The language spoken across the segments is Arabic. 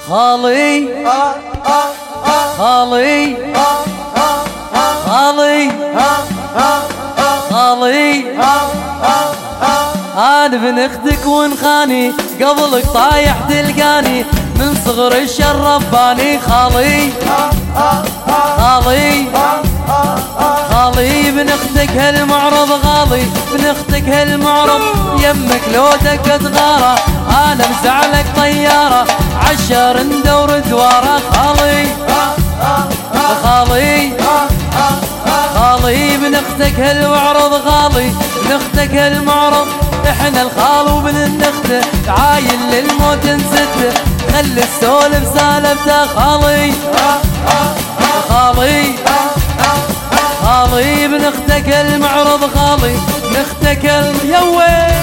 خالي خالي خالي خالي أنا ابن اختك ونخاني قبلك طايح تلقاني من صغر الشر رباني خالي خالي خالي ابن اختك هالمعرض غالي ابن اختك هالمعرض يمك لو دقت غاره انا مزعلك طياره عشر ندور دواره خالي خالي خالي ابن اختك هالمعرض غالي ابن اختك هالمعرض احنا الخال وابن النخته عايل للموت نسته خلي السولف سالفته خالي خالي خالي ابن اختك المعرض خالي ابن اختك يوي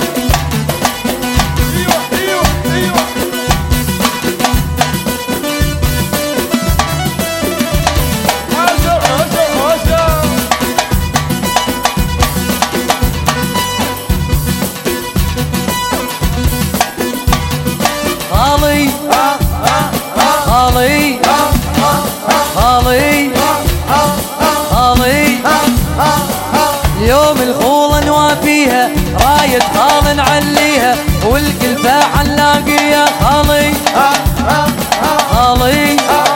خالي خالي خالي خالي اليوم الخولة نوافيها راية خال نعليها والقلفة حنلاقيها خالي خالي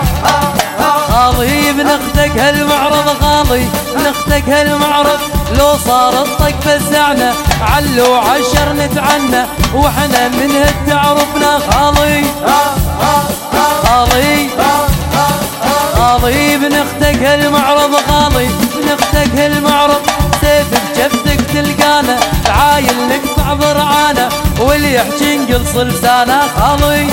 خالي ابن اختك هالمعرض خالي ابن اختك هالمعرض لو صار الطق فزعنا علو عشر نتعنى واحنا منها تعرفنا خالي خالي خالي ابن اختك هالمعرض خالي ابن اختك هالمعرض سيف بجفتك تلقانا تعايل نقطع ضرعانا واللي يحكي نقلص لسانه خالي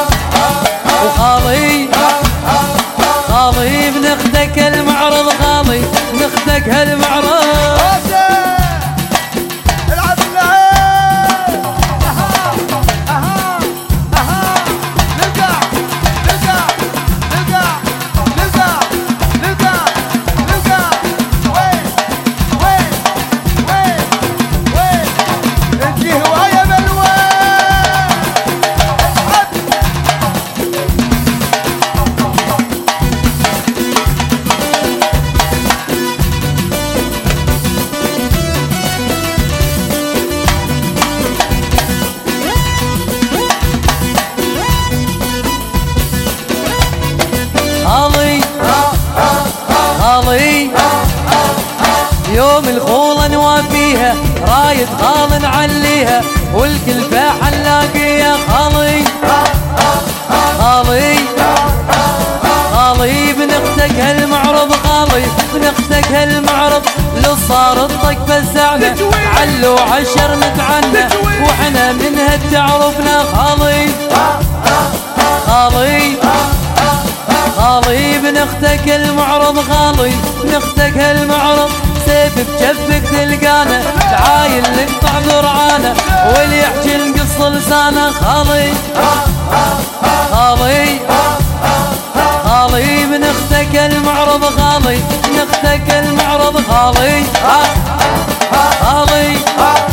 وخالي خالي ابن اختك هالمعرض خالي ابن اختك هالمعرض خالي خالي يوم الخولة نوافيها راية خال نعليها والكلفة حنلاقيها خالي خالي خالي ابن اختك هالمعرض خالي ابن اختك هالمعرض لو صار الطق فزعنا علو عشر نتعنى واحنا منها تعرفنا خالي خالي خالي ابن اختك المعرض خالي ابن اختك هالمعرض سيف بجفك تلقانا تعايل نقطع ذرعانا واللي يحكي نقص لسانه خالي خالي خالي ابن اختك المعرض خالي ابن اختك المعرض خالي خالي